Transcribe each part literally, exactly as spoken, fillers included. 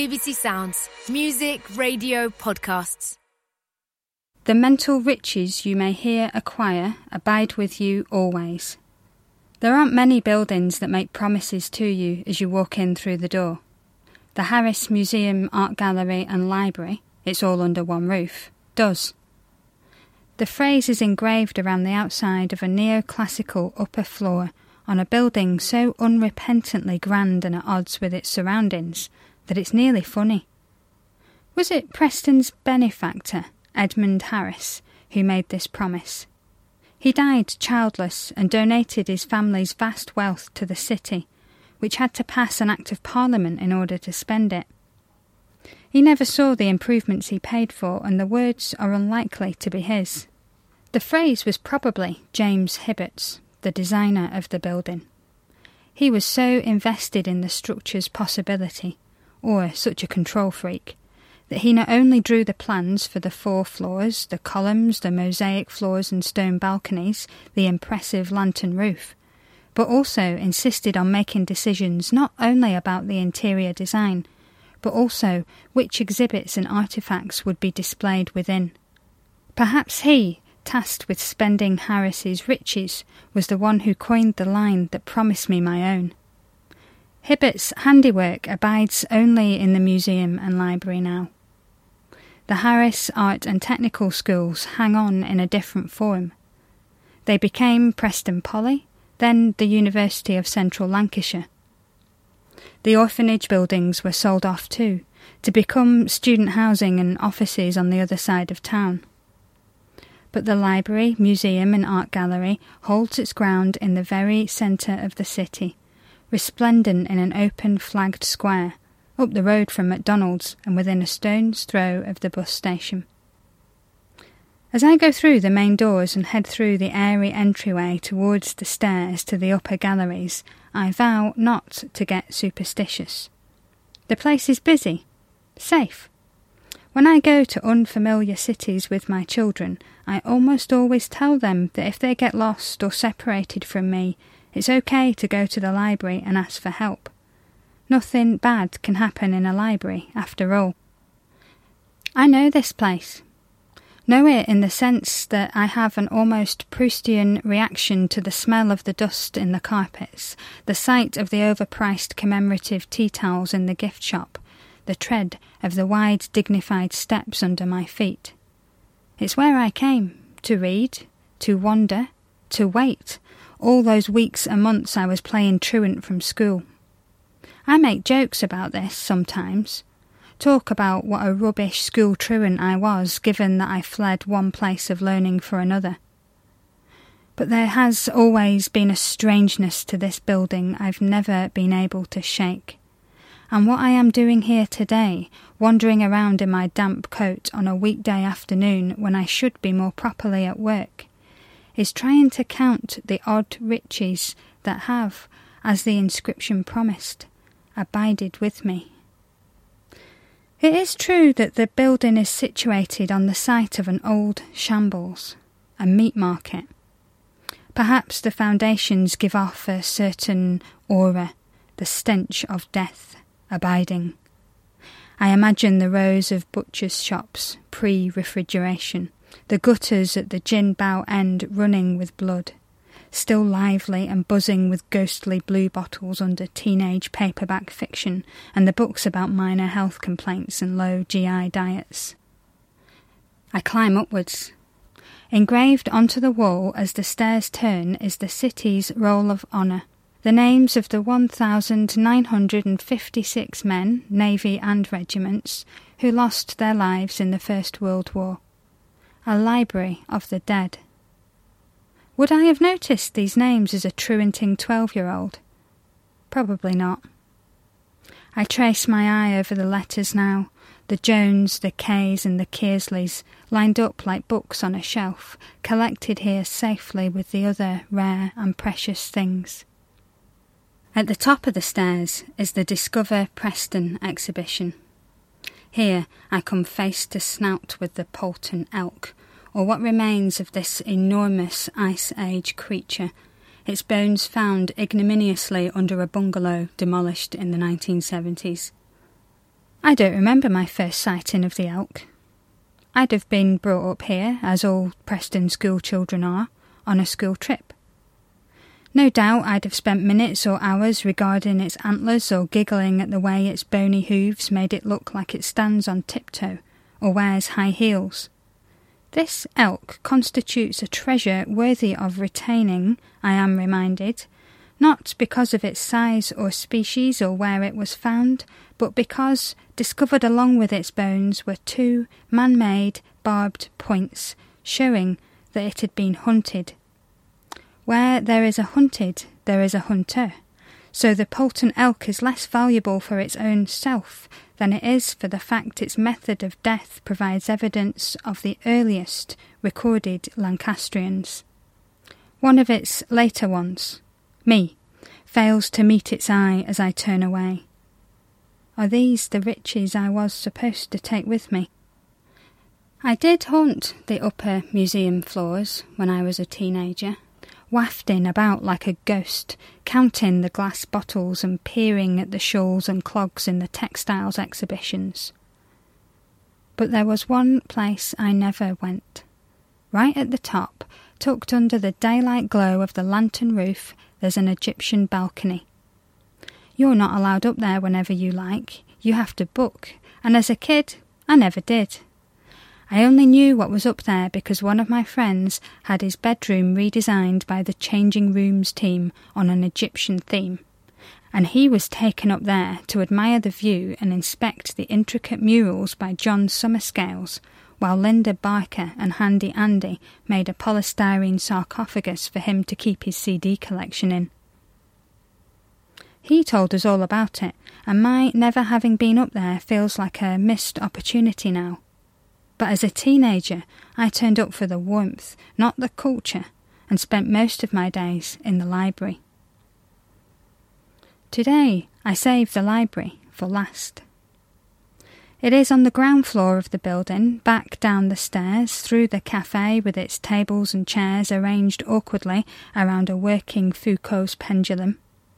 B B C Sounds. Music, radio, podcasts. The mental riches you may here acquire abide with you always. There aren't many buildings that make promises to you as you walk in through the door. The Harris Museum, Art Gallery and Library, it's all under one roof, does. The phrase is engraved around the outside of a neoclassical upper floor on a building so unrepentantly grand and at odds with its surroundings that it's nearly funny. Was it Preston's benefactor, Edmund Harris, who made this promise? He died childless and donated his family's vast wealth to the city, which had to pass an Act of Parliament in order to spend it. He never saw the improvements he paid for, and the words are unlikely to be his. The phrase was probably James Hibbert's, the designer of the building. He was so invested in the structure's possibility, or such a control freak, that he not only drew the plans for the four floors, the columns, the mosaic floors and stone balconies, the impressive lantern roof, but also insisted on making decisions not only about the interior design, but also which exhibits and artefacts would be displayed within. Perhaps he, tasked with spending Harris's riches, was the one who coined the line that promised me my own. Hibbert's handiwork abides only in the museum and library now. The Harris Art and Technical Schools hang on in a different form. They became Preston Poly, then the University of Central Lancashire. The orphanage buildings were sold off too, to become student housing and offices on the other side of town. But the library, museum and art gallery holds its ground in the very centre of the city, resplendent in an open flagged square, up the road from McDonald's and within a stone's throw of the bus station. As I go through the main doors and head through the airy entryway towards the stairs to the upper galleries, I vow not to get superstitious. The place is busy, safe. When I go to unfamiliar cities with my children, I almost always tell them that if they get lost or separated from me, it's okay to go to the library and ask for help. Nothing bad can happen in a library, after all. I know this place. Know it in the sense that I have an almost Proustian reaction to the smell of the dust in the carpets, the sight of the overpriced commemorative tea towels in the gift shop, the tread of the wide, dignified steps under my feet. It's where I came, to read, to wander, to wait, all those weeks and months I was playing truant from school. I make jokes about this sometimes, talk about what a rubbish school truant I was, given that I fled one place of learning for another. But there has always been a strangeness to this building I've never been able to shake. And what I am doing here today, wandering around in my damp coat on a weekday afternoon when I should be more properly at work, is trying to count the odd riches that have, as the inscription promised, abided with me. It is true that the building is situated on the site of an old shambles, a meat market. Perhaps the foundations give off a certain aura, the stench of death abiding. I imagine the rows of butchers' shops, pre-refrigeration, the gutters at the gin bow end running with blood, still lively and buzzing with ghostly blue bottles under teenage paperback fiction and the books about minor health complaints and low G I diets. I climb upwards. Engraved onto the wall as the stairs turn is the city's roll of honour, the names of the one thousand nine hundred fifty-six men, navy and regiments, who lost their lives in the First World War. A library of the dead. Would I have noticed these names as a truanting twelve-year-old? Probably not. I trace my eye over the letters now, the Jones, the Kays and the Kearsleys, lined up like books on a shelf, collected here safely with the other rare and precious things. At the top of the stairs is the Discover Preston exhibition. Here I come face to snout with the Poulton elk, or what remains of this enormous Ice Age creature, its bones found ignominiously under a bungalow demolished in the nineteen seventies. I don't remember my first sighting of the elk. I'd have been brought up here, as all Preston school children are, on a school trip. No doubt I'd have spent minutes or hours regarding its antlers or giggling at the way its bony hooves made it look like it stands on tiptoe or wears high heels. This elk constitutes a treasure worthy of retaining, I am reminded, not because of its size or species or where it was found, but because discovered along with its bones were two man-made barbed points showing that it had been hunted. Where there is a hunted, there is a hunter, so the Poulton elk is less valuable for its own self than it is for the fact its method of death provides evidence of the earliest recorded Lancastrians. One of its later ones, me, fails to meet its eye as I turn away. Are these the riches I was supposed to take with me? I did haunt the upper museum floors when I was a teenager, wafting about like a ghost, counting the glass bottles and peering at the shawls and clogs in the textiles exhibitions. But there was one place I never went. Right at the top, tucked under the daylight glow of the lantern roof, there's an Egyptian balcony. You're not allowed up there whenever you like. You have to book, and as a kid, I never did. I only knew what was up there because one of my friends had his bedroom redesigned by the Changing Rooms team on an Egyptian theme, and he was taken up there to admire the view and inspect the intricate murals by John Summerscales, while Linda Barker and Handy Andy made a polystyrene sarcophagus for him to keep his C D collection in. He told us all about it, and my never having been up there feels like a missed opportunity now. But as a teenager, I turned up for the warmth, not the culture, and spent most of my days in the library. Today, I save the library for last. It is on the ground floor of the building, back down the stairs, through the cafe with its tables and chairs arranged awkwardly around a working Foucault's pendulum.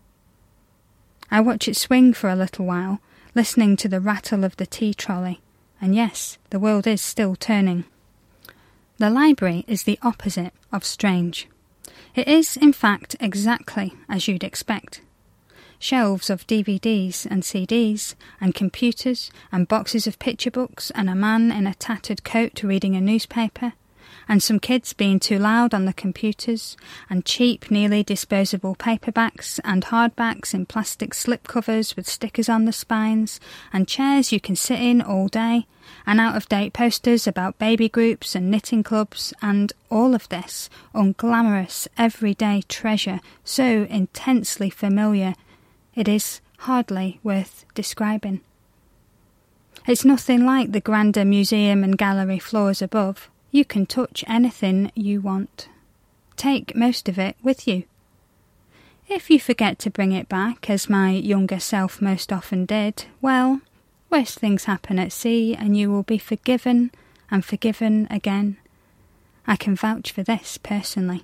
I watch it swing for a little while, listening to the rattle of the tea trolley. And yes, the world is still turning. The library is the opposite of strange. It is, in fact, exactly as you'd expect. Shelves of D V Ds and C Ds, and computers, and boxes of picture books, and a man in a tattered coat reading a newspaper, and some kids being too loud on the computers, and cheap, nearly disposable paperbacks and hardbacks in plastic slipcovers with stickers on the spines, and chairs you can sit in all day, and out-of-date posters about baby groups and knitting clubs, and all of this unglamorous, everyday treasure so intensely familiar, it is hardly worth describing. It's nothing like the grander museum and gallery floors above. You can touch anything you want. Take most of it with you. If you forget to bring it back, as my younger self most often did, well, worse things happen at sea and you will be forgiven and forgiven again. I can vouch for this personally.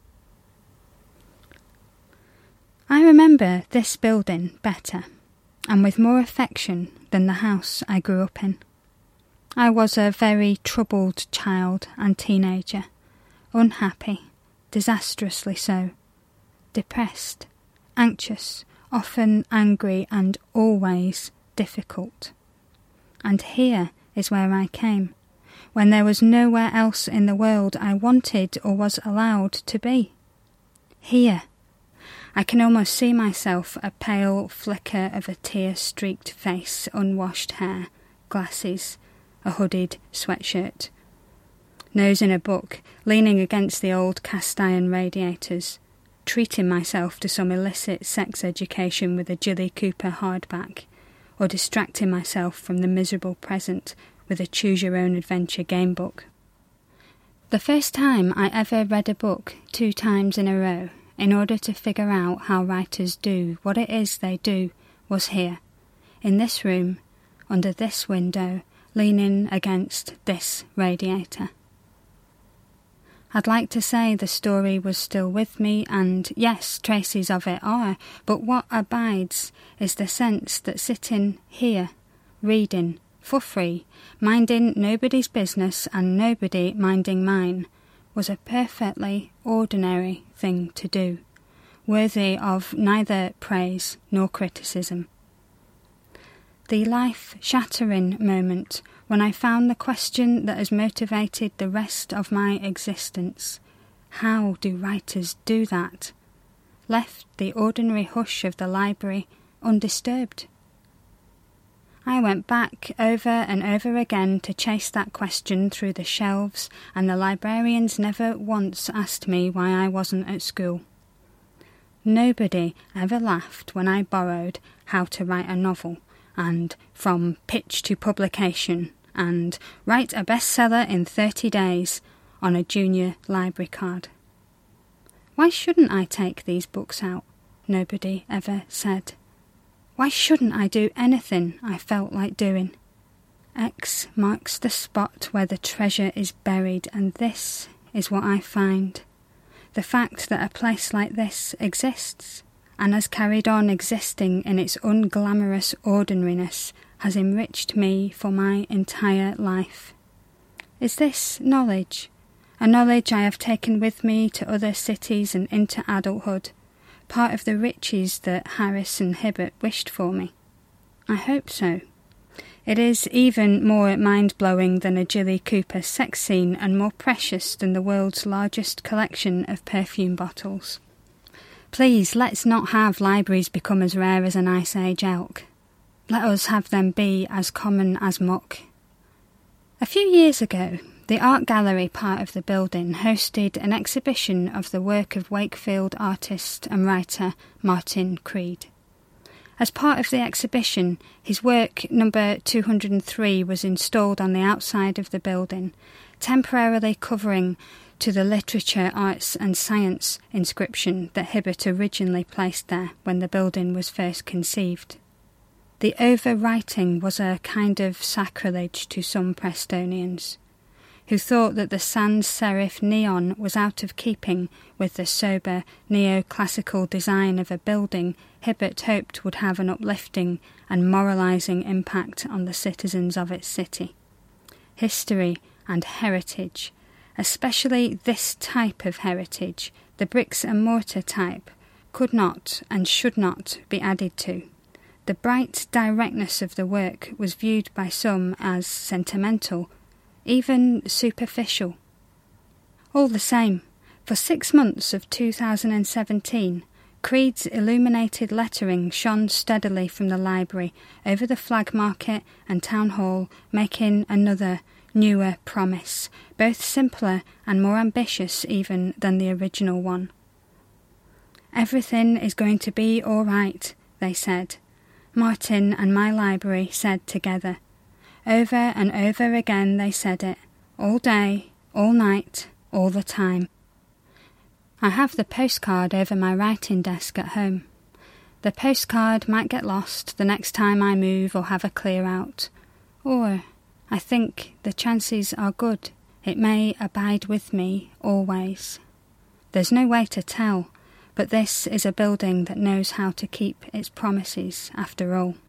I remember this building better, and with more affection than the house I grew up in. I was a very troubled child and teenager, unhappy, disastrously so, depressed, anxious, often angry and always difficult. And here is where I came, when there was nowhere else in the world I wanted or was allowed to be. Here. I can almost see myself, a pale flicker of a tear-streaked face, unwashed hair, glasses, a hooded sweatshirt, nose in a book, leaning against the old cast-iron radiators, treating myself to some illicit sex education with a Jilly Cooper hardback, or distracting myself from the miserable present with a choose-your-own-adventure game book. The first time I ever read a book two times in a row in order to figure out how writers do what it is they do was here, in this room, under this window, leaning against this radiator. I'd like to say the story was still with me, and yes, traces of it are, but what abides is the sense that sitting here, reading, for free, minding nobody's business and nobody minding mine, was a perfectly ordinary thing to do, worthy of neither praise nor criticism. The life-shattering moment when I found the question that has motivated the rest of my existence, how do writers do that, left the ordinary hush of the library undisturbed. I went back over and over again to chase that question through the shelves, and the librarians never once asked me why I wasn't at school. Nobody ever laughed when I borrowed How to Write a Novel, and From Pitch to Publication, and Write a Bestseller in thirty days on a junior library card. Why shouldn't I take these books out? Nobody ever said. Why shouldn't I do anything I felt like doing? X marks the spot where the treasure is buried, and this is what I find. The fact that a place like this exists, and has carried on existing in its unglamorous ordinariness, has enriched me for my entire life. Is this knowledge? A knowledge I have taken with me to other cities and into adulthood, part of the riches that Harris and Hibbert wished for me? I hope so. It is even more mind-blowing than a Jilly Cooper sex scene, and more precious than the world's largest collection of perfume bottles. Please, let's not have libraries become as rare as an Ice Age elk. Let us have them be as common as muck. A few years ago, the art gallery part of the building hosted an exhibition of the work of Wakefield artist and writer Martin Creed. As part of the exhibition, his work number two hundred three was installed on the outside of the building, temporarily covering to the literature, arts and science inscription that Hibbert originally placed there when the building was first conceived. The overwriting was a kind of sacrilege to some Prestonians, who thought that the sans serif neon was out of keeping with the sober neoclassical design of a building Hibbert hoped would have an uplifting and moralising impact on the citizens of its city. History and heritage, especially this type of heritage, the bricks and mortar type, could not and should not be added to. The bright directness of the work was viewed by some as sentimental, even superficial. All the same, for six months of two thousand seventeen, Creed's illuminated lettering shone steadily from the library over the Flag Market and Town Hall, making another, newer promise, both simpler and more ambitious even than the original one. Everything is going to be all right, they said. Martin and my library said together. Over and over again they said it, all day, all night, all the time. I have the postcard over my writing desk at home. The postcard might get lost the next time I move or have a clear out, or I think the chances are good it may abide with me always. There's no way to tell, but this is a building that knows how to keep its promises after all.